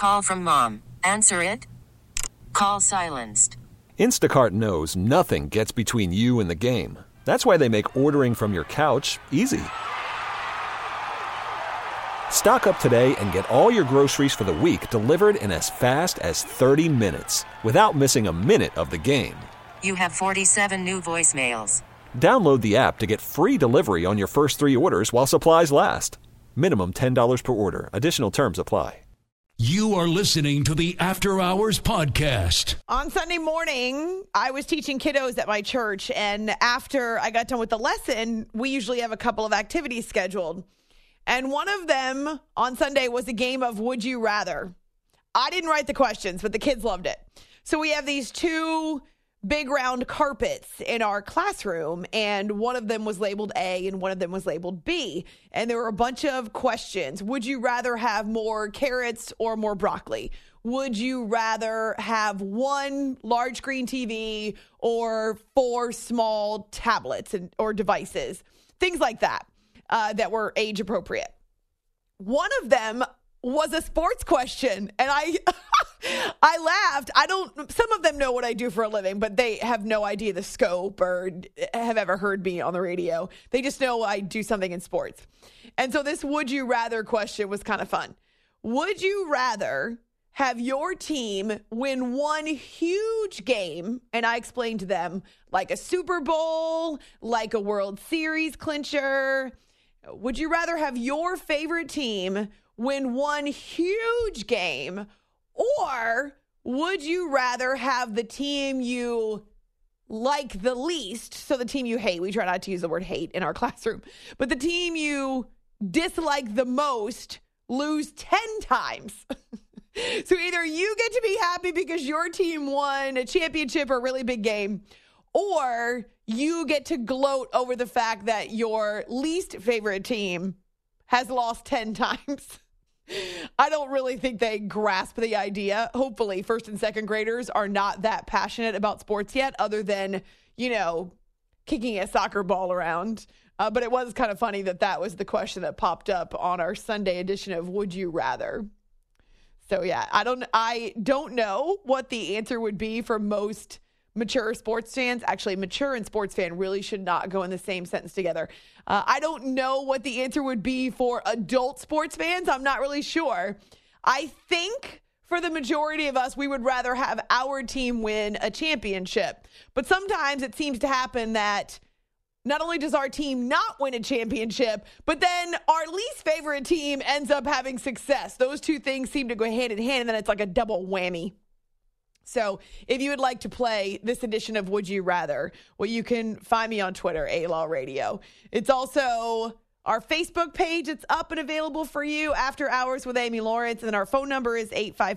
Call from mom. Answer it. Call silenced. Instacart knows nothing gets between you and the game. That's why they make ordering from your couch easy. Stock up today and get all your groceries for the week delivered in as fast as 30 minutes without missing a minute of the game. You have 47 new voicemails. Download the app to get free delivery on your first 3 orders while supplies last. Minimum $10 per order. Additional terms apply. You are listening to the After Hours Podcast. On Sunday morning, I was teaching kiddos at my church, and after I got done with the lesson, we usually have a couple of activities scheduled. And one of them on Sunday was a game of Would You Rather. I didn't write the questions, but the kids loved it. So we have these 2 big round carpets in our classroom, and one of them was labeled A and one of them was labeled B. And there were a bunch of questions. Would you rather have more carrots or more broccoli? Would you rather have 1 large screen TV or 4 small tablets or devices? Things like that, that were age appropriate. One of them was a sports question, and I laughed. Some of them know what I do for a living, but they have no idea the scope or have ever heard me on the radio. They just know I do something in sports. And so this would you rather question was kind of fun. Would you rather have your team win one huge game, and I explained to them, like a Super Bowl, like a World Series clincher? Would you rather have your favorite team win one huge game, or would you rather have the team you like the least, so the team you hate, we try not to use the word hate in our classroom, but the team you dislike the most lose 10 times? So either you get to be happy because your team won a championship or a really big game, or you get to gloat over the fact that your least favorite team has lost 10 times. I don't really think they grasp the idea. Hopefully, first and second graders are not that passionate about sports yet, other than, kicking a soccer ball around. But it was kind of funny that was the question that popped up on our Sunday edition of Would You Rather. So, yeah, I don't know what the answer would be for most mature sports fans. Actually, mature and sports fan really should not go in the same sentence together. I don't know what the answer would be for adult sports fans. I'm not really sure. I think for the majority of us, we would rather have our team win a championship. But sometimes it seems to happen that not only does our team not win a championship, but then our least favorite team ends up having success. Those 2 things seem to go hand in hand, and then it's like a double whammy. So if you would like to play this edition of Would You Rather, well, you can find me on Twitter, A-Law Radio. It's also our Facebook page. It's up and available for you, After Hours with Amy Lawrence. And then our phone number is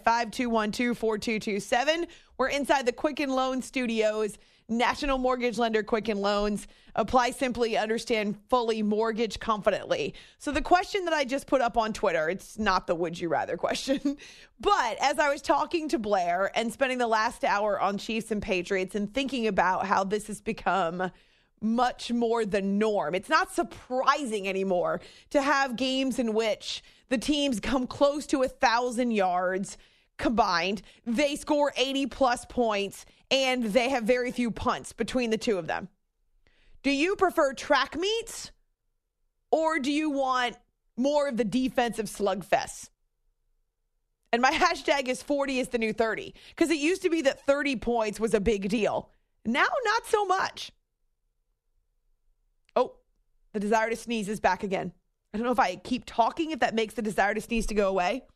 855-212-4227. We're inside the Quicken Loans Studios, National Mortgage Lender Quicken Loans. Apply simply, understand fully, mortgage confidently. So the question that I just put up on Twitter, it's not the Would You Rather question, but as I was talking to Blair and spending the last hour on Chiefs and Patriots and thinking about how this has become much more the norm, it's not surprising anymore to have games in which the teams come close to 1,000 yards combined, they score 80 plus points, and they have very few punts between the 2 of them. Do you prefer track meets, or do you want more of the defensive slugfest? And my hashtag is 40 is the new 30, because it used to be that 30 points was a big deal. Now, not so much. Oh, the desire to sneeze is back again. I don't know if I keep talking, if that makes the desire to sneeze to go away.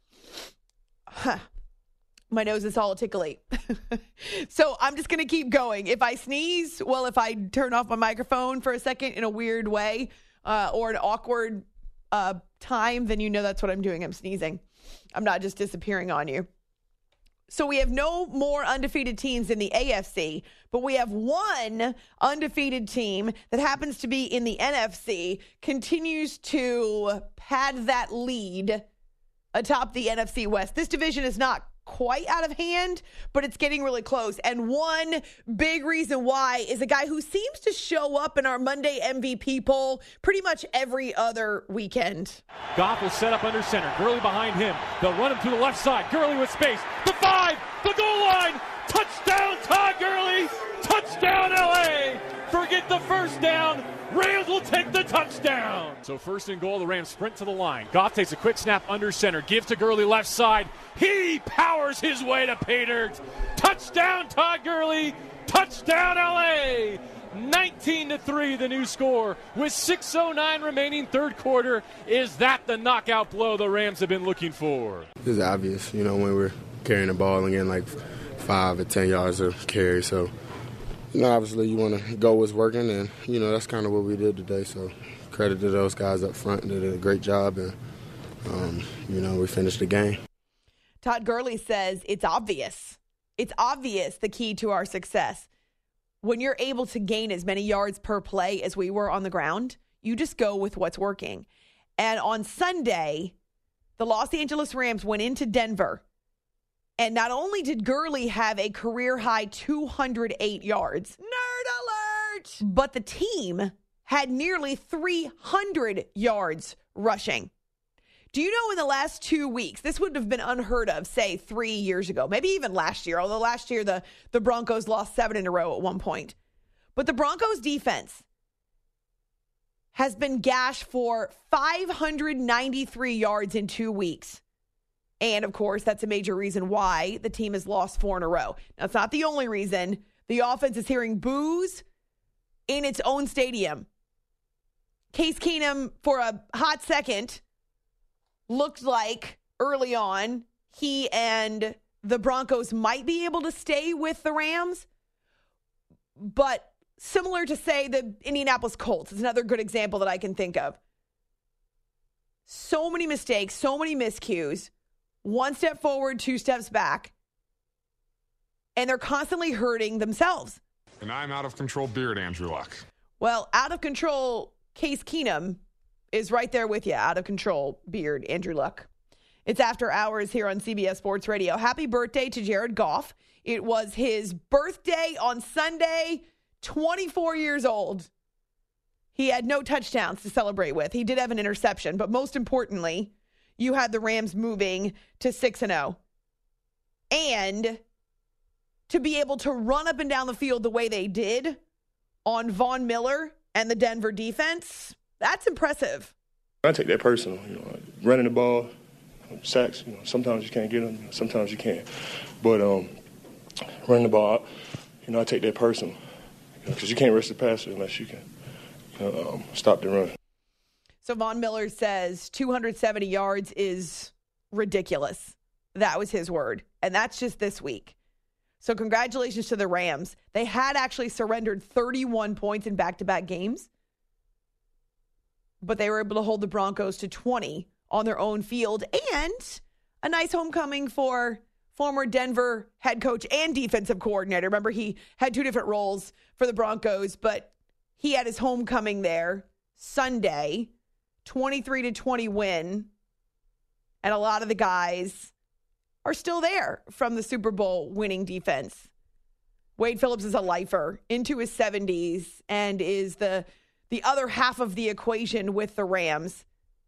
My nose is all tickly. So I'm just going to keep going. If I sneeze, well, if I turn off my microphone for a second in a weird way or an awkward time, then you know that's what I'm doing. I'm sneezing. I'm not just disappearing on you. So we have no more undefeated teams in the AFC, but we have one undefeated team that happens to be in the NFC, continues to pad that lead atop the NFC West. This division is not quite out of hand, but it's getting really close. And one big reason why is a guy who seems to show up in our Monday MVP poll pretty much every other weekend. Goff will set up under center. Gurley behind him. They'll run him to the left side. Gurley with space. The 5, the goal line. Touchdown, Todd Gurley. Touchdown, LA. Forget the first down. Rams will take the touchdown. So first and goal, the Rams sprint to the line. Goff takes a quick snap under center. Gives to Gurley left side. He powers his way to pay dirt. Touchdown, Todd Gurley. Touchdown, LA. 19-3, the new score. With 6:09 remaining third quarter, is that the knockout blow the Rams have been looking for? It's obvious, when we're carrying the ball and getting like 5 or 10 yards of carry. So, obviously you want to go what's working, and, that's kind of what we did today. So credit to those guys up front. They did a great job, and, we finished the game. Todd Gurley says it's obvious. It's obvious the key to our success. When you're able to gain as many yards per play as we were on the ground, you just go with what's working. And on Sunday, the Los Angeles Rams went into Denver. And not only did Gurley have a career-high 208 yards, nerd alert, but the team had nearly 300 yards rushing. Do you know in the last 2 weeks, this would have been unheard of, say, 3 years ago, maybe even last year, although last year the Broncos lost 7 in a row at one point. But the Broncos defense has been gashed for 593 yards in 2 weeks. And, of course, that's a major reason why the team has lost 4 in a row. Now, it's not the only reason. The offense is hearing boos in its own stadium. Case Keenum, for a hot second, looked like early on he and the Broncos might be able to stay with the Rams. But similar to, say, the Indianapolis Colts is another good example that I can think of. So many mistakes, so many miscues. 1 step forward, 2 steps back. And they're constantly hurting themselves. And I'm out of control beard, Andrew Luck. Well, out of control, Case Keenum is right there with you. Out of control beard, Andrew Luck. It's After Hours here on CBS Sports Radio. Happy birthday to Jared Goff. It was his birthday on Sunday, 24 years old. He had no touchdowns to celebrate with. He did have an interception, but most importantly, you had the Rams moving to 6-0. And to be able to run up and down the field the way they did on Von Miller and the Denver defense, that's impressive. I take that personal. Running the ball, sacks, sometimes you can't get them, sometimes you can. But running the ball, I take that personal. Because you can't rush the passer unless you can stop the run. So Von Miller says 270 yards is ridiculous. That was his word. And that's just this week. So congratulations to the Rams. They had actually surrendered 31 points in back-to-back games. But they were able to hold the Broncos to 20 on their own field. And a nice homecoming for former Denver head coach and defensive coordinator. Remember, he had 2 different roles for the Broncos, but he had his homecoming there Sunday. 23-20 win. And a lot of the guys are still there from the Super Bowl winning defense. Wade Phillips is a lifer into his 70s and is the other half of the equation with the Rams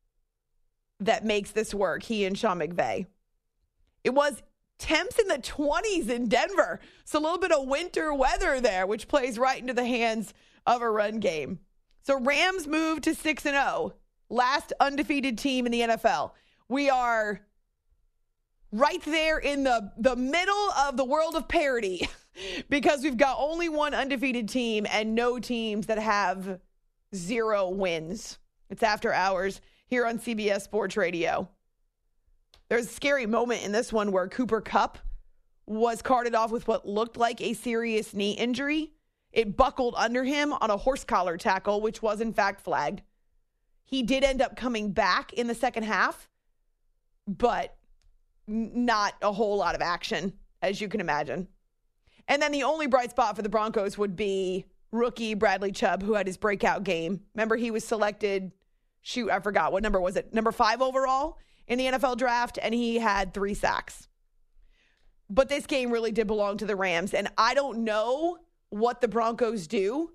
that makes this work, he and Sean McVay. It was temps in the 20s in Denver. So a little bit of winter weather there, which plays right into the hands of a run game. So Rams move to 6-0. Last undefeated team in the NFL. We are right there in the middle of the world of parity because we've got only one undefeated team and no teams that have 0 wins. It's After Hours here on CBS Sports Radio. There's a scary moment in this one where Cooper Kupp was carted off with what looked like a serious knee injury. It buckled under him on a horse collar tackle, which was in fact flagged. He did end up coming back in the second half, but not a whole lot of action, as you can imagine. And then the only bright spot for the Broncos would be rookie Bradley Chubb, who had his breakout game. Remember, he was selected, I forgot, what number was it? Number 5 overall in the NFL draft, and he had 3 sacks. But this game really did belong to the Rams. And I don't know what the Broncos do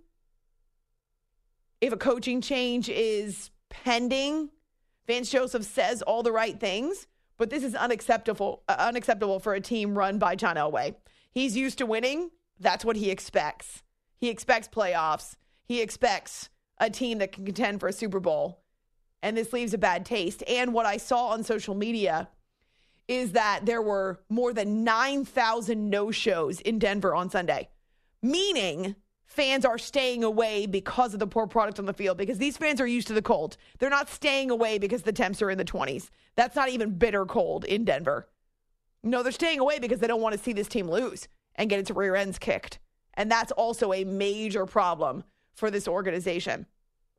if a coaching change is pending. Vance Joseph says all the right things, but this is unacceptable for a team run by John Elway. He's used to winning. That's what he expects. He expects playoffs. He expects a team that can contend for a Super Bowl. And this leaves a bad taste. And what I saw on social media is that there were more than 9,000 no-shows in Denver on Sunday, meaning fans are staying away because of the poor product on the field, because these fans are used to the cold. They're not staying away because the temps are in the 20s. That's not even bitter cold in Denver. No, they're staying away because they don't want to see this team lose and get its rear ends kicked. And that's also a major problem for this organization.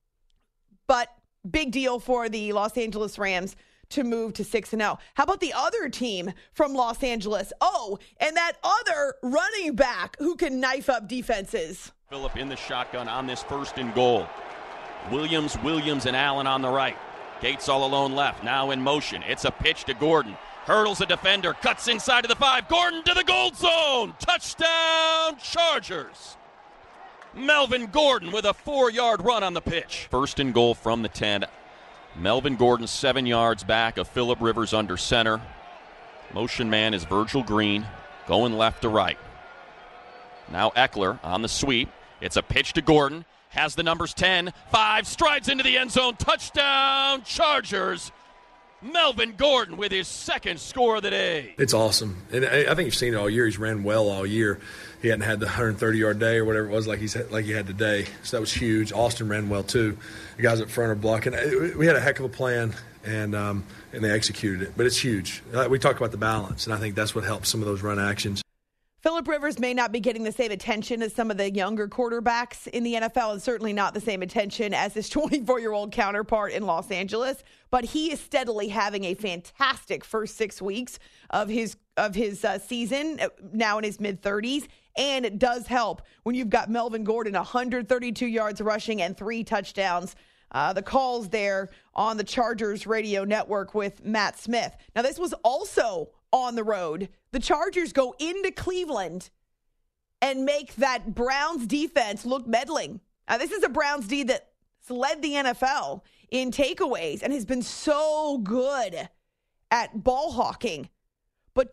But big deal for the Los Angeles Rams to move to 6-0. How about the other team from Los Angeles? Oh, and that other running back who can knife up defenses. Phillip in the shotgun on this 1st and goal. Williams, and Allen on the right. Gates all alone left, now in motion. It's a pitch to Gordon. Hurdles a defender, cuts inside of the 5. Gordon to the gold zone. Touchdown, Chargers. Melvin Gordon with a 4-yard run on the pitch. 1st and goal from the 10. Melvin Gordon 7 yards back of Phillip Rivers under center. Motion man is Virgil Green, going left to right. Now Eckler on the sweep. It's a pitch to Gordon. Has the numbers 10, 5, strides into the end zone. Touchdown, Chargers. Melvin Gordon with his 2nd score of the day. It's awesome. And I think you've seen it all year. He's ran well all year. He hadn't had the 130-yard day or whatever it was like he had today. So that was huge. Austin ran well, too. The guys up front are blocking. We had a heck of a plan, and they executed it. But it's huge. We talked about the balance, and I think that's what helps some of those run actions. Phillip Rivers may not be getting the same attention as some of the younger quarterbacks in the NFL, and certainly not the same attention as his 24-year-old counterpart in Los Angeles, but he is steadily having a fantastic first 6 weeks of his season, now in his mid-30s, and it does help when you've got Melvin Gordon, 132 yards rushing and 3 touchdowns. The calls there on the Chargers radio network with Matt Smith. Now, this was also on the road. The Chargers go into Cleveland and make that Browns defense look meddling. Now, this is a Browns D that's led the NFL in takeaways and has been so good at ball hawking. But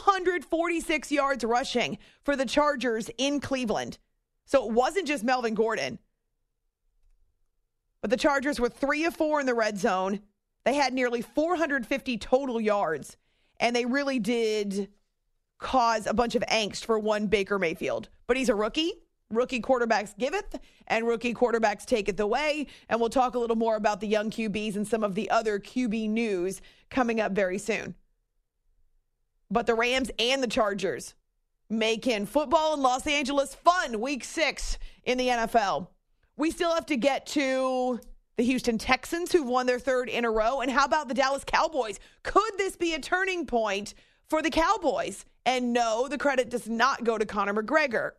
246 yards rushing for the Chargers in Cleveland. So it wasn't just Melvin Gordon. But the Chargers were 3 of 4 in the red zone. They had nearly 450 total yards. And they really did cause a bunch of angst for one Baker Mayfield. But he's a rookie. Rookie quarterbacks giveth, and rookie quarterbacks taketh away. And we'll talk a little more about the young QBs and some of the other QB news coming up very soon. But the Rams and the Chargers making football in Los Angeles fun. Week 6 in the NFL. We still have to get to the Houston Texans, who've won their 3rd in a row. And how about the Dallas Cowboys? Could this be a turning point for the Cowboys? And no, the credit does not go to Conor McGregor.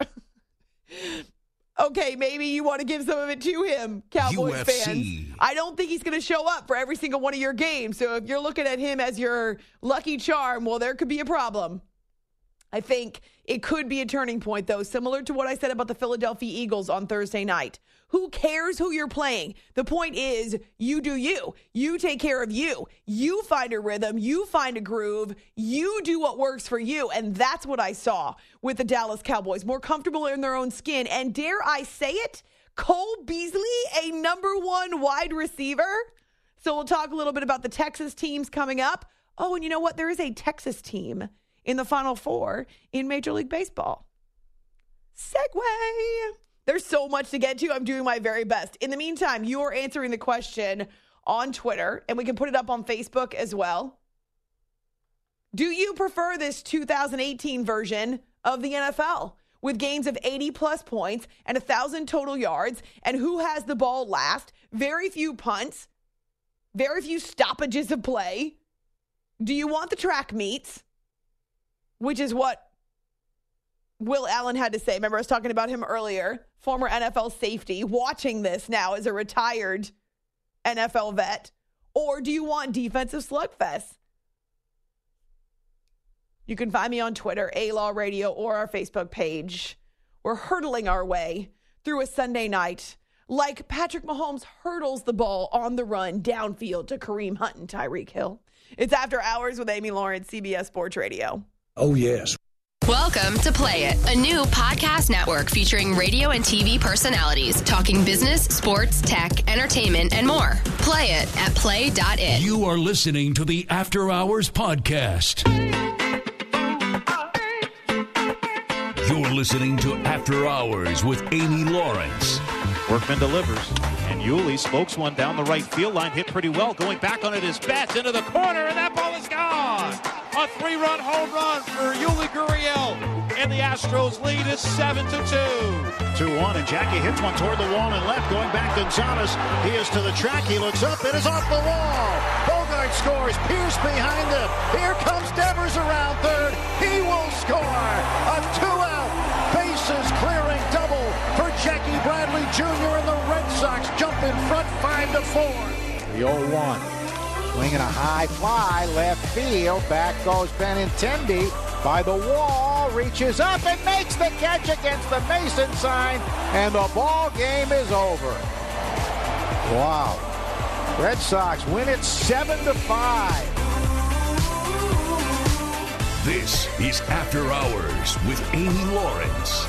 Okay, maybe you want to give some of it to him, Cowboys UFC. fans. I don't think he's going to show up for every single one of your games. So if you're looking at him as your lucky charm, well, there could be a problem. I think it could be a turning point, though, similar to what I said about the Philadelphia Eagles on Thursday night. Who cares who you're playing? The point is, you do you. You take care of you. You find a rhythm. You find a groove. You do what works for you. And that's what I saw with the Dallas Cowboys. More comfortable in their own skin. And dare I say it, Cole Beasley, a number 1 wide receiver. So we'll talk a little bit about the Texas teams coming up. Oh, and you know what? There is a Texas team in the Final Four in Major League Baseball. Segue. There's so much to get to. I'm doing my very best. In the meantime, you are answering the question on Twitter, and we can put it up on Facebook as well. Do you prefer this 2018 version of the NFL with games of 80-plus points and 1,000 total yards, and who has the ball last? Very few punts, very few stoppages of play. Do you want the track meets, which is what Will Allen had to say? Remember, I was talking about him earlier, former NFL safety, watching this now as a retired NFL vet. Or do you want defensive slugfest? You can find me on Twitter, A-Law Radio, or our Facebook page. We're hurtling our way through a Sunday night like Patrick Mahomes hurdles the ball on the run downfield to Kareem Hunt and Tyreek Hill. It's After Hours with Amy Lawrence, CBS Sports Radio. Oh, yes. Welcome to Play It, a new podcast network featuring radio and TV personalities talking business, sports, tech, entertainment, and more. Play it at play.it. You are listening to the After Hours Podcast. You're listening to After Hours with Amy Lawrence. Workman delivers, and Yuli spokes one down the right field line, hit pretty well. Going back on it is Betts into the corner, and that ball is gone. A 3-run home run for Yuli Gurriel, and the Astros lead is 7-2. 2-1, and Jackie hits one toward the wall and left. Going back, Gonzalez. He is to the track. He looks up. It is off the wall. Bogart scores. Pierce behind him. Here comes Devers around third. He will score. A 2-out, bases clearing double for Jackie Bradley Jr. and the Red Sox jump in front 5-4. The 0-1. Swinging a high fly, left field. Back goes Benintendi by the wall. Reaches up and makes the catch against the Mason sign. And the ball game is over. Wow. Red Sox win it 7-5. This is After Hours with Amy Lawrence.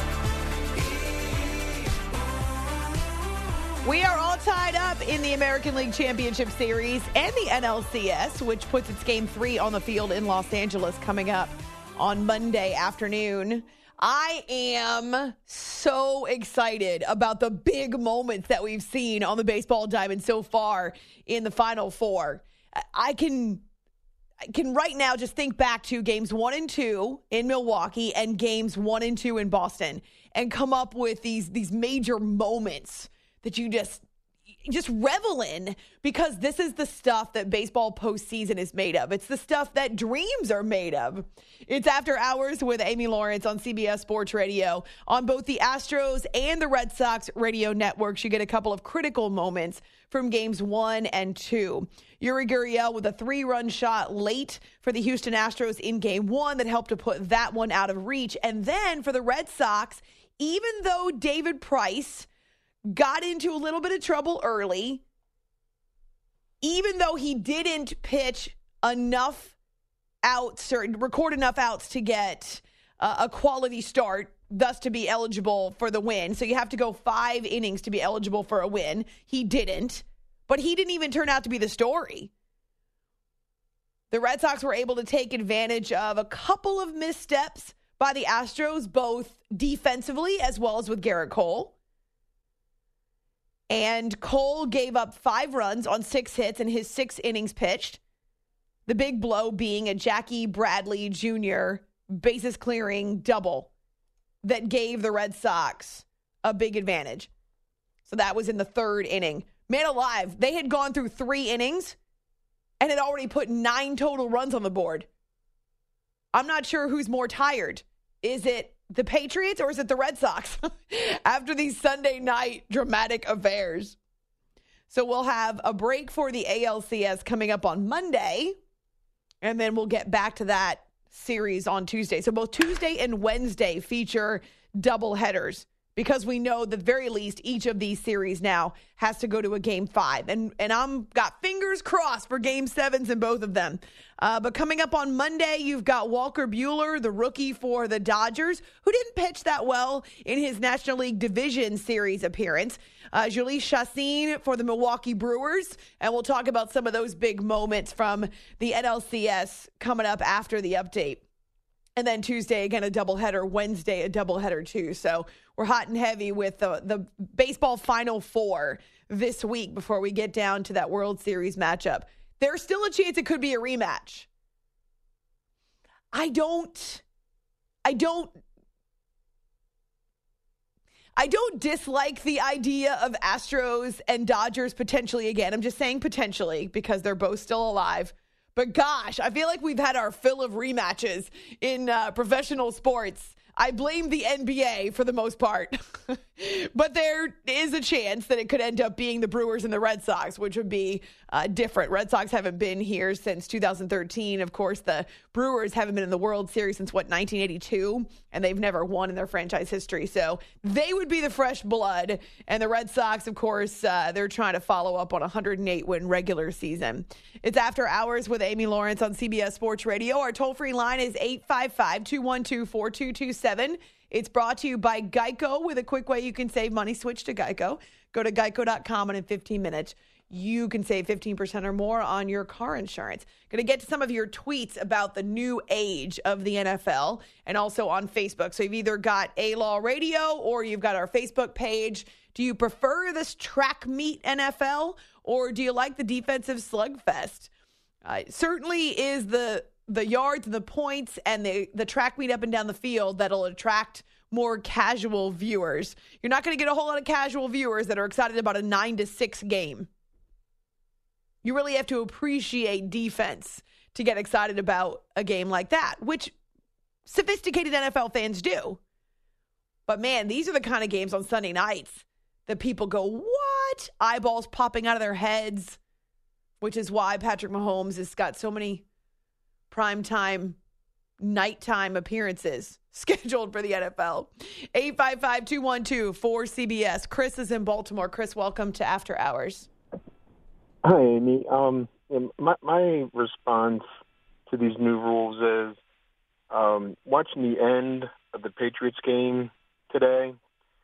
We are all tied up in the American League Championship Series and the NLCS, which puts its Game 3 on the field in Los Angeles coming up on Monday afternoon. I am so excited about the big moments that we've seen on the baseball diamond so far in the Final Four. I can right now just think back to games 1 and 2 in Milwaukee and games 1 and 2 in Boston and come up with these major moments that you just revel in, because this is the stuff that baseball postseason is made of. It's the stuff that dreams are made of. It's After Hours with Amy Lawrence on CBS Sports Radio. On both the Astros and the Red Sox radio networks, you get a couple of critical moments from games 1 and 2. Yuli Gurriel with a 3-run shot late for the Houston Astros in game 1 that helped to put that one out of reach. And then for the Red Sox, even though David Price got into a little bit of trouble early, even though he didn't pitch enough outs or record enough outs to get a quality start, thus to be eligible for the win. So you have to go 5 innings to be eligible for a win. He didn't, but he didn't even turn out to be the story. The Red Sox were able to take advantage of a couple of missteps by the Astros, both defensively as well as with Garrett Cole. And Cole gave up 5 runs on 6 hits in his 6 innings pitched. The big blow being a Jackie Bradley Jr. bases clearing double that gave the Red Sox a big advantage. So that was in the 3rd inning. Man alive, they had gone through 3 innings and had already put 9 total runs on the board. I'm not sure who's more tired. Is it the Patriots or is it the Red Sox after these Sunday night dramatic affairs? So we'll have a break for the ALCS coming up on Monday, and then we'll get back to that series on Tuesday. So both Tuesday and Wednesday feature double headers, because we know that at the very least each of these series now has to go to a game 5. And I'm got fingers crossed for game 7s in both of them. But coming up on Monday, you've got Walker Buehler, the rookie for the Dodgers, who didn't pitch that well in his National League Division Series appearance. Jhoulys Chacin for the Milwaukee Brewers. And we'll talk about some of those big moments from the NLCS coming up after the update. And then Tuesday, again, a doubleheader. Wednesday, a doubleheader, too. So we're hot and heavy with the baseball Final Four this week before we get down to that World Series matchup. There's still a chance it could be a rematch. I don't dislike the idea of Astros and Dodgers potentially again. I'm just saying potentially because they're both still alive. But gosh, I feel like we've had our fill of rematches in professional sports. I blame the NBA for the most part. But there is a chance that it could end up being the Brewers and the Red Sox, which would be different. Red Sox haven't been here since 2013. Of course, the Brewers haven't been in the World Series since, 1982? And they've never won in their franchise history. So they would be the fresh blood. And the Red Sox, of course, they're trying to follow up on a 108-win regular season. It's After Hours with Amy Lawrence on CBS Sports Radio. Our toll-free line is 855-212-4227. It's brought to you by Geico. With a quick way you can save money, switch to Geico. Go to geico.com, and in 15 minutes, you can save 15% or more on your car insurance. Going to get to some of your tweets about the new age of the NFL and also on Facebook. So you've either got A-Law Radio or you've got our Facebook page. Do you prefer this track meet NFL or do you like the defensive slugfest? Certainly is the yards and the points and the track meet up and down the field that'll attract more casual viewers. You're not going to get a whole lot of casual viewers that are excited about a 9-6 game. You really have to appreciate defense to get excited about a game like that, which sophisticated NFL fans do. But man, these are the kind of games on Sunday nights that people go, what? Eyeballs popping out of their heads, which is why Patrick Mahomes has got so many primetime, nighttime appearances scheduled for the NFL. 855-212-4CBS. Chris is in Baltimore. Chris, welcome to After Hours. Hi, Amy. My response to these new rules is watching the end of the Patriots game today,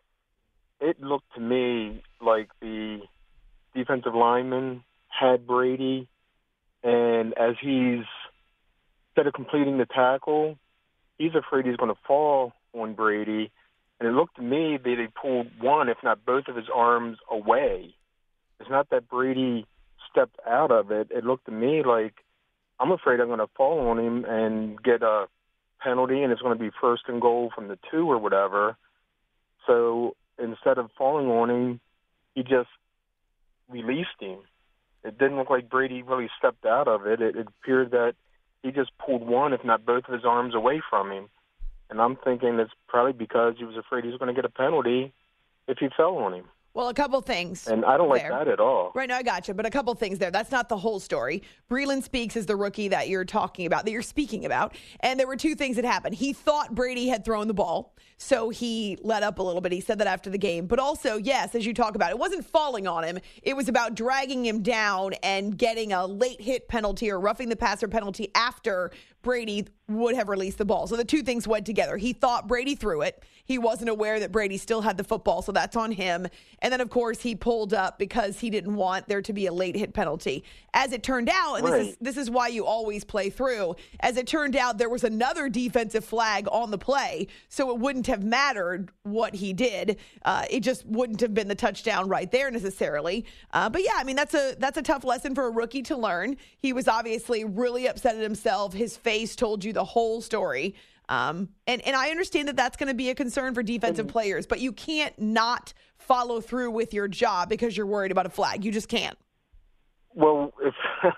it looked to me like the defensive lineman had Brady, and as he's instead of completing the tackle, he's afraid he's going to fall on Brady. And it looked to me that they pulled one, if not both of his arms away. It's not that Brady stepped out of it. It looked to me like I'm afraid I'm going to fall on him and get a penalty, and it's going to be 1st and goal from the 2 or whatever. So instead of falling on him, he just released him. It didn't look like Brady really stepped out of it. It appeared that he just pulled one, if not both of his arms away from him. And I'm thinking it's probably because he was afraid he was going to get a penalty if he fell on him. Well, a couple things. And I don't like there. that at all. Right, no, I got you. But a couple things there. That's not the whole story. Breeland Speaks is the rookie that you're talking about, that you're speaking about. And there were two things that happened. He thought Brady had thrown the ball, so he let up a little bit. He said that after the game. But also, yes, as you talk about, it wasn't falling on him. It was about dragging him down and getting a late hit penalty or roughing the passer penalty after Brady would have released the ball. So the two things went together. He thought Brady threw it. He wasn't aware that Brady still had the football, so that's on him. And then, of course, he pulled up because he didn't want there to be a late hit penalty. As it turned out, and this is why you always play through, as it turned out, there was another defensive flag on the play, so it wouldn't have mattered what he did. It just wouldn't have been the touchdown right there necessarily. But yeah, I mean, that's a tough lesson for a rookie to learn. He was obviously really upset at himself. His face told you the whole story. And I understand that that's going to be a concern for defensive players, but you can't not follow through with your job because you're worried about a flag. You just can't. Well, if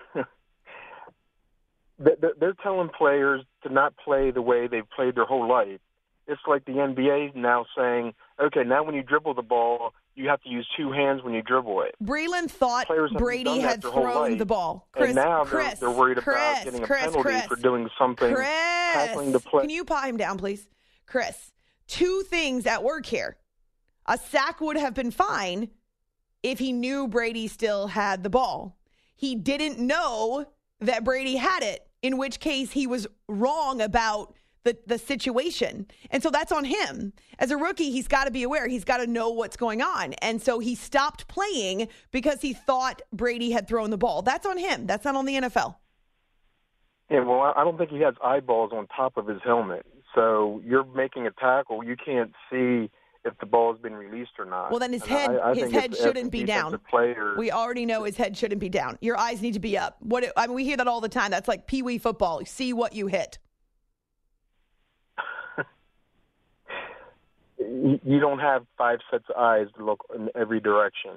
they're telling players to not play the way they've played their whole life. It's like the NBA now saying, okay, now when you dribble the ball, you have to use two hands when you dribble it. Breeland thought Brady had thrown the ball. Chris, and now they're worried about getting a penalty for doing something, tackling the play. Can you pot him down, please? Chris, two things at work here. A sack would have been fine if he knew Brady still had the ball. He didn't know that Brady had it, in which case he was wrong about the situation. And so that's on him. As a rookie, he's got to be aware. He's got to know what's going on. And so he stopped playing because he thought Brady had thrown the ball. That's on him. That's not on the NFL. Yeah, well, I don't think he has eyeballs on top of his helmet. So you're making a tackle. You can't see if the ball has been released or not. Well, then his head shouldn't be down. We already know his head shouldn't be down. Your eyes need to be up. We hear that all the time. That's like Pee Wee football. You see what you hit. You don't have 5 sets of eyes to look in every direction.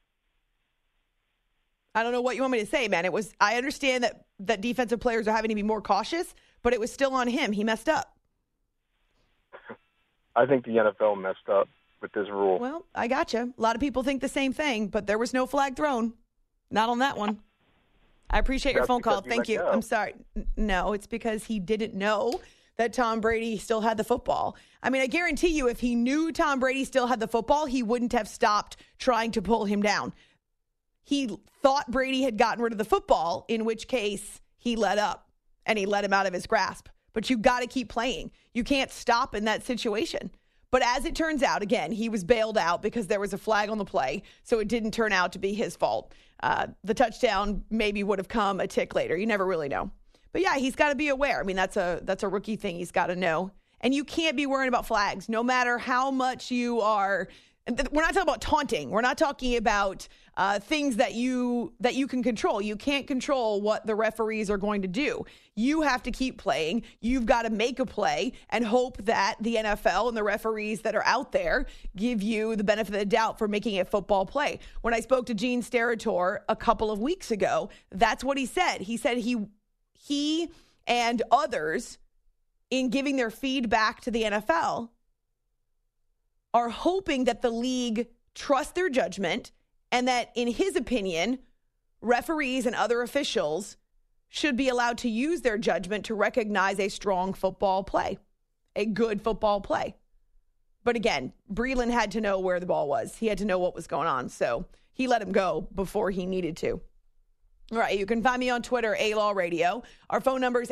I don't know what you want me to say, man. I understand that defensive players are having to be more cautious, but it was still on him. He messed up. I think the NFL messed up. with this rule. Well, I gotcha. A lot of people think the same thing, but there was no flag thrown. Not on that one. I appreciate your phone call. Thank you. I'm sorry. No, it's because he didn't know that Tom Brady still had the football. I mean, I guarantee you if he knew Tom Brady still had the football, he wouldn't have stopped trying to pull him down. He thought Brady had gotten rid of the football, in which case he let up and he let him out of his grasp. But you got to keep playing. You can't stop in that situation. But as it turns out, again, he was bailed out because there was a flag on the play, so it didn't turn out to be his fault. The touchdown maybe would have come a tick later. You never really know. But yeah, he's got to be aware. I mean, that's a rookie thing he's got to know. And you can't be worrying about flags, no matter how much you are. We're not talking about taunting. We're not talking about things that you can control. You can't control what the referees are going to do. You have to keep playing. You've got to make a play and hope that the NFL and the referees that are out there give you the benefit of the doubt for making a football play. When I spoke to Gene Steratore a couple of weeks ago, that's what he said. He said he and others, in giving their feedback to the NFL, are hoping that the league trusts their judgment and that, in his opinion, referees and other officials should be allowed to use their judgment to recognize a strong football play, a good football play. But again, Breland had to know where the ball was. He had to know what was going on. So he let him go before he needed to. All right, you can find me on Twitter, A-Law Radio. Our phone number is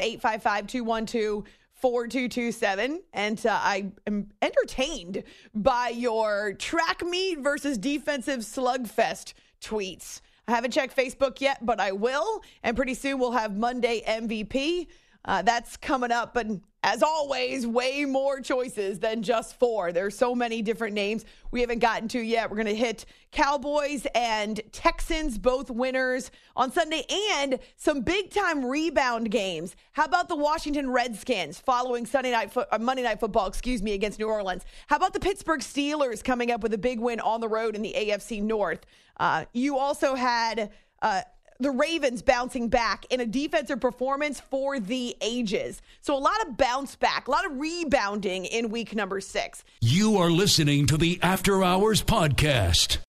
855-212-4227. And I am entertained by your track meet versus defensive slugfest tweets. I haven't checked Facebook yet, but I will. And pretty soon we'll have Monday MVP. That's coming up. But as always, way more choices than just 4. There's so many different names we haven't gotten to yet. We're going to hit Cowboys and Texans, both winners on Sunday, and some big-time rebound games. How about the Washington Redskins following Monday Night Football, against New Orleans? How about the Pittsburgh Steelers coming up with a big win on the road in the AFC North? You also had the Ravens bouncing back in a defensive performance for the ages. So a lot of bounce back, a lot of rebounding in week number 6. You are listening to the After Hours Podcast.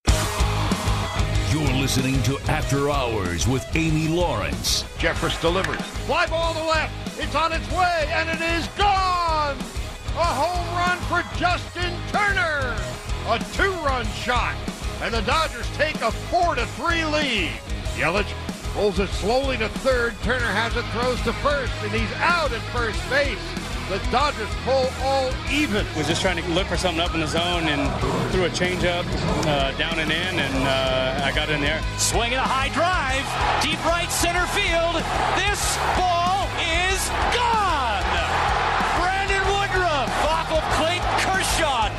You're listening to After Hours with Amy Lawrence. Jeffress delivers. Fly ball to left. It's on its way, and it is gone. A home run for Justin Turner. A 2-run shot. And the Dodgers take a 4-3 lead. Yelich pulls it slowly to third. Turner has it, throws to first, and he's out at first base. The Dodgers pull all even. Was just trying to look for something up in the zone and threw a changeup down and in, and I got in there. Swinging a high drive, deep right center field. This ball is gone. Brandon Woodruff off of Clayton Kershaw.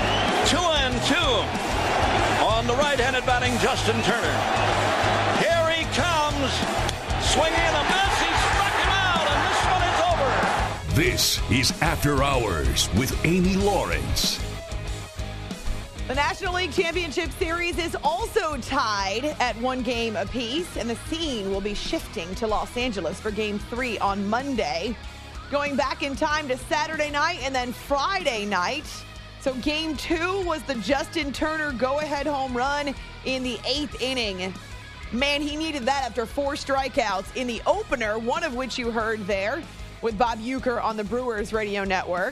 2-2 on the right-handed batting Justin Turner. Here he comes, swinging a miss. He struck him out, and this one is over. This is After Hours with Amy Lawrence. The National League Championship Series is also tied at 1 game apiece, and the scene will be shifting to Los Angeles for Game 3 on Monday, going back in time to Saturday night and then Friday night. So Game 2 was the Justin Turner go-ahead home run in the 8th inning. Man, he needed that after 4 strikeouts in the opener, one of which you heard there with Bob Uecker on the Brewers radio network.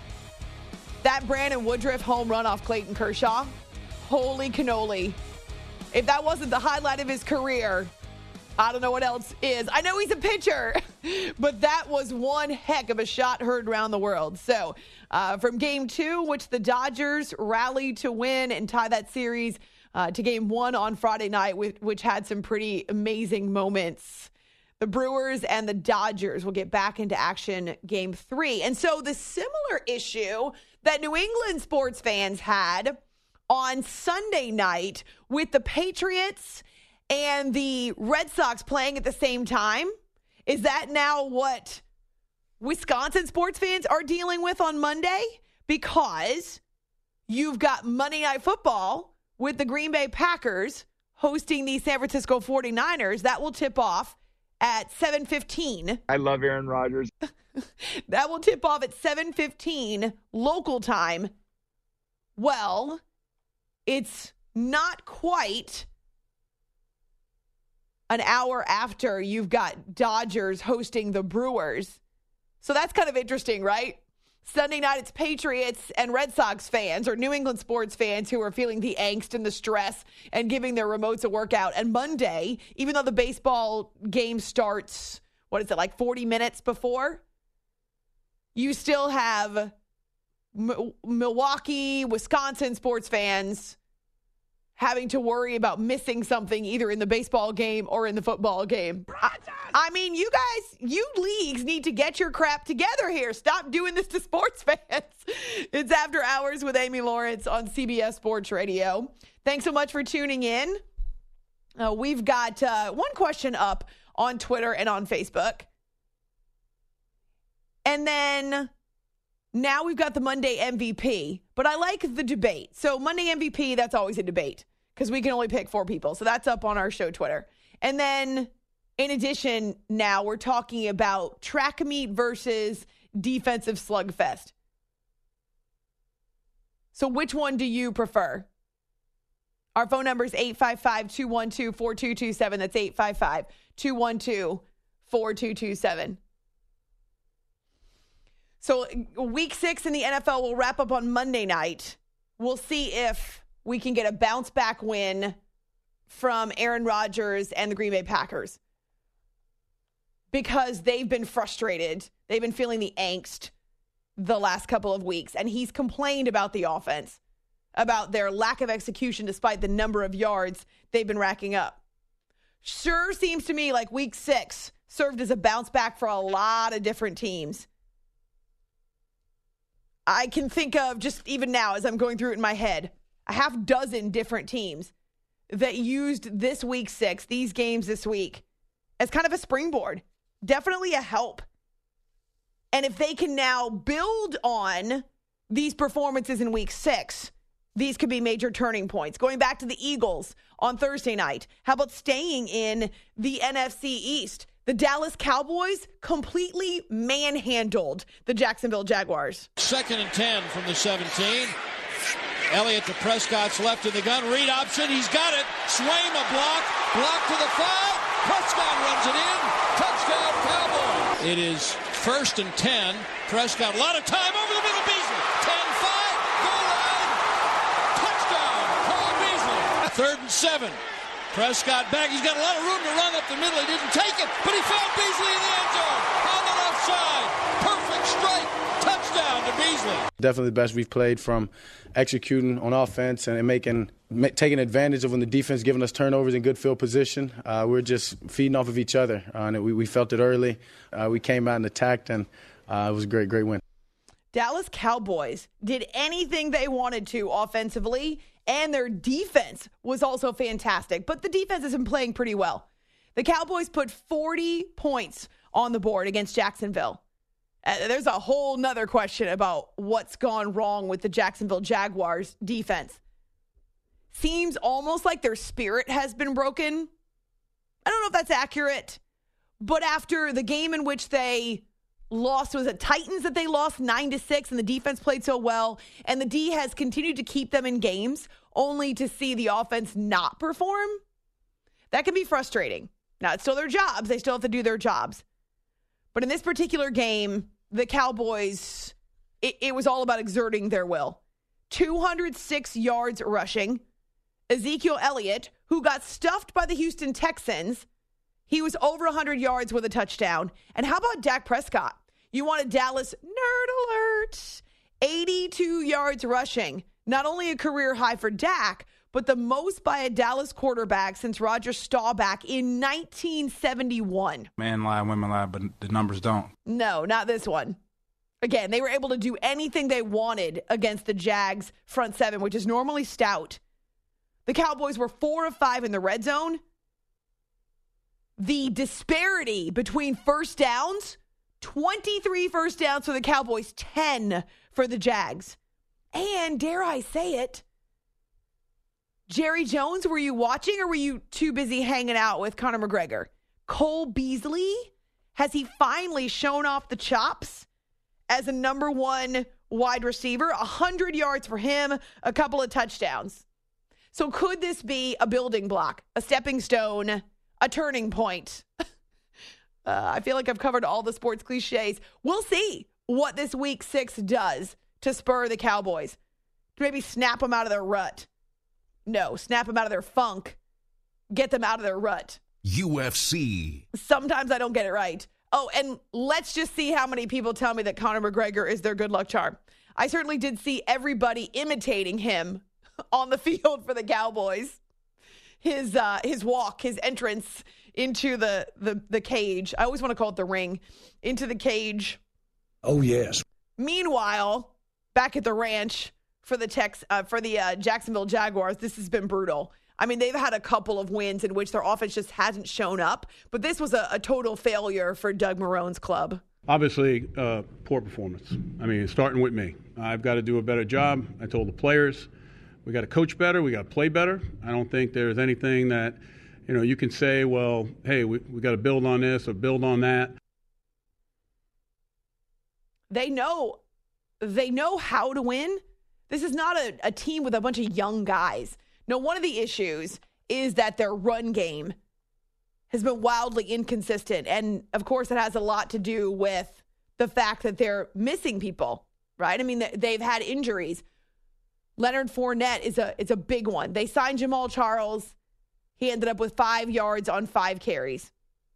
That Brandon Woodruff home run off Clayton Kershaw, holy cannoli. If that wasn't the highlight of his career, I don't know what else is. I know he's a pitcher, but that was one heck of a shot heard around the world. So from Game 2, which the Dodgers rallied to win and tie that series to Game 1 on Friday night, which had some pretty amazing moments. The Brewers and the Dodgers will get back into action Game 3. And so the similar issue that New England sports fans had on Sunday night with the Patriots and the Red Sox playing at the same time, is that now what Wisconsin sports fans are dealing with on Monday? Because you've got Monday Night Football with the Green Bay Packers hosting the San Francisco 49ers. That will tip off at 7:15. I love Aaron Rodgers. That will tip off at 7:15 local time Well, it's not quite an hour after you've got Dodgers hosting the Brewers. So that's kind of interesting, right? Sunday night, it's Patriots and Red Sox fans or New England sports fans who are feeling the angst and the stress and giving their remotes a workout. And Monday, even though the baseball game starts, 40 minutes before? You still have Milwaukee, Wisconsin sports fans having to worry about missing something either in the baseball game or in the football game. I mean, you leagues need to get your crap together here. Stop doing this to sports fans. It's After Hours with Amy Lawrence on CBS Sports Radio. Thanks so much for tuning in. We've got one question up on Twitter and on Facebook. And then now we've got the Monday MVP, but I like the debate. So Monday MVP, that's always a debate because we can only pick 4 people. So that's up on our show Twitter. And then in addition, now we're talking about track meet versus defensive slugfest. So which one do you prefer? Our phone number is 855-212-4227. That's 855-212-4227. So week 6 in the NFL will wrap up on Monday night. We'll see if we can get a bounce back win from Aaron Rodgers and the Green Bay Packers. Because they've been frustrated. They've been feeling the angst the last couple of weeks. And he's complained about the offense, about their lack of execution despite the number of yards they've been racking up. Sure seems to me like week 6 served as a bounce back for a lot of different teams. I can think of, just even now as I'm going through it in my head, a half dozen different teams that used this week 6, these games this week, as kind of a springboard. Definitely a help. And if they can now build on these performances in week 6, these could be major turning points. Going back to the Eagles on Thursday night, how about staying in the NFC East? The Dallas Cowboys completely manhandled the Jacksonville Jaguars. 2nd and 10 from the 17. Elliott to Prescott's left in the gun. Read option. He's got it. Swaim a block. Block to the 5. Prescott runs it in. Touchdown Cowboys. It is 1st and 10. Prescott, a lot of time over the middle. Beasley. 10-5. Goal line. Touchdown Cole Beasley. 3rd and 7. Prescott back. He's got a lot of room to run up the middle. He didn't take it, but he found Beasley in the end zone. On the left side. Perfect strike. Touchdown to Beasley. Definitely the best we've played from executing on offense and taking advantage of when the defense giving us turnovers in good field position. We're just feeding off of each other. And we felt it early. We came out and attacked, and it was a great win. Dallas Cowboys did anything they wanted to offensively, and their defense was also fantastic. But the defense has been playing pretty well. The Cowboys put 40 points on the board against Jacksonville. There's a whole nother question about what's gone wrong with the Jacksonville Jaguars defense. Seems almost like their spirit has been broken. I don't know if that's accurate, but after the game in which they lost, was it Titans that they lost 9-6 and the defense played so well, and the D has continued to keep them in games only to see the offense not perform? That can be frustrating. Now, it's still their jobs. They still have to do their jobs. But in this particular game, the Cowboys, it was all about exerting their will. 206 yards rushing. Ezekiel Elliott, who got stuffed by the Houston Texans, he was over 100 yards with a touchdown. And how about Dak Prescott? You want a Dallas nerd alert. 82 yards rushing. Not only a career high for Dak, but the most by a Dallas quarterback since Roger Staubach in 1971. Men lie, women lie, but the numbers don't. No, not this one. Again, they were able to do anything they wanted against the Jags front seven, which is normally stout. The Cowboys were 4 of 5 in the red zone. The disparity between first downs, 23 first downs for the Cowboys, 10 for the Jags. And dare I say it, Jerry Jones, were you watching or were you too busy hanging out with Conor McGregor? Cole Beasley, has he finally shown off the chops as a number 1 wide receiver, 100 yards for him, a couple of touchdowns. So could this be a building block, a stepping stone, a turning point? I feel like I've covered all the sports cliches. We'll see what this week 6 does to spur the Cowboys. Maybe snap them out of their rut. No, snap them out of their funk. Get them out of their rut. UFC. Sometimes I don't get it right. Oh, and let's just see how many people tell me that Conor McGregor is their good luck charm. I certainly did see everybody imitating him on the field for the Cowboys. His walk, his entrance into the cage. I always want to call it the ring. Into the cage. Oh, yes. Meanwhile, back at the ranch for the Jacksonville Jaguars, this has been brutal. I mean, they've had a couple of wins in which their offense just hasn't shown up, but this was a total failure for Doug Marrone's club. Obviously, poor performance. I mean, starting with me. I've got to do a better job. I told the players, we got to coach better, we got to play better. I don't think there's anything that, you can say, well, hey, we got to build on this or build on that. They know how to win. This is not a team with a bunch of young guys. No, one of the issues is that their run game has been wildly inconsistent. And, of course, it has a lot to do with the fact that they're missing people, right? I mean, they've had injuries. Leonard Fournette is a big one. They signed Jamal Charles. He ended up with 5 yards on 5 carries.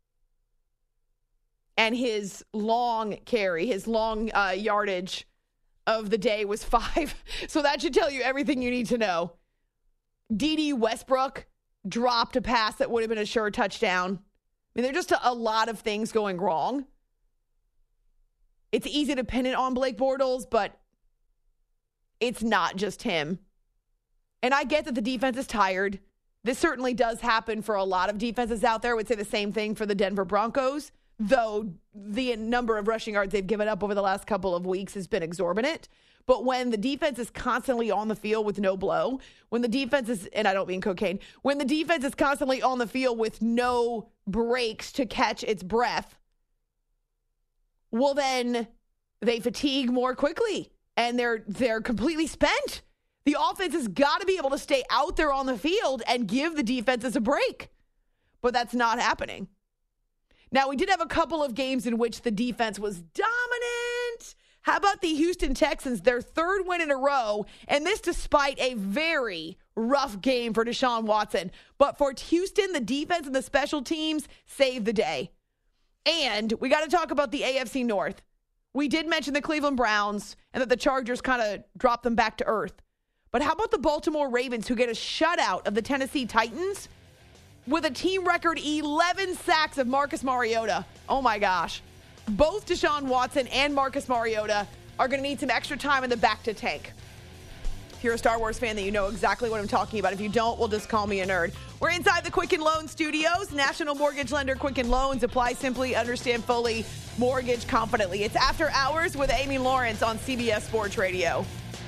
And his long yardage of the day was 5. So that should tell you everything you need to know. D.D. Westbrook dropped a pass that would have been a sure touchdown. I mean, there are just a lot of things going wrong. It's easy to pin it on Blake Bortles, but it's not just him. And I get that the defense is tired. This certainly does happen for a lot of defenses out there. I would say the same thing for the Denver Broncos, though the number of rushing yards they've given up over the last couple of weeks has been exorbitant. But when the defense is constantly on the field with no blow, when the defense is, and I don't mean cocaine, when the defense is constantly on the field with no breaks to catch its breath, well, then they fatigue more quickly and they're completely spent. The offense has got to be able to stay out there on the field and give the defenses a break. But that's not happening. Now, we did have a couple of games in which the defense was dominant. How about the Houston Texans, their 3rd win in a row, and this despite a very rough game for Deshaun Watson. But for Houston, the defense and the special teams saved the day. And we got to talk about the AFC North. We did mention the Cleveland Browns and that the Chargers kind of dropped them back to earth. But how about the Baltimore Ravens, who get a shutout of the Tennessee Titans with a team record 11 sacks of Marcus Mariota? Oh, my gosh. Both Deshaun Watson and Marcus Mariota are going to need some extra time in the back to tank. If you're a Star Wars fan, then you know exactly what I'm talking about. If you don't, well, just call me a nerd. We're inside the Quicken Loans studios. National Mortgage Lender Quicken Loans. Apply simply, understand fully, mortgage confidently. It's After Hours with Amy Lawrence on CBS Sports Radio.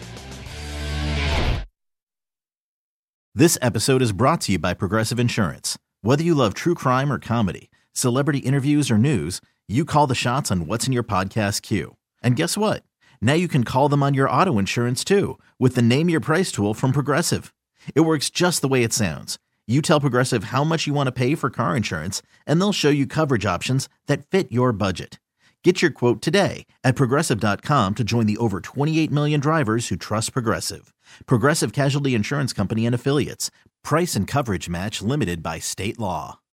This episode is brought to you by Progressive Insurance. Whether you love true crime or comedy, celebrity interviews or news, you call the shots on what's in your podcast queue. And guess what? Now you can call them on your auto insurance too with the Name Your Price tool from Progressive. It works just the way it sounds. You tell Progressive how much you want to pay for car insurance, and they'll show you coverage options that fit your budget. Get your quote today at Progressive.com to join the over 28 million drivers who trust Progressive. Progressive Casualty Insurance Company and Affiliates. Price and coverage match limited by state law.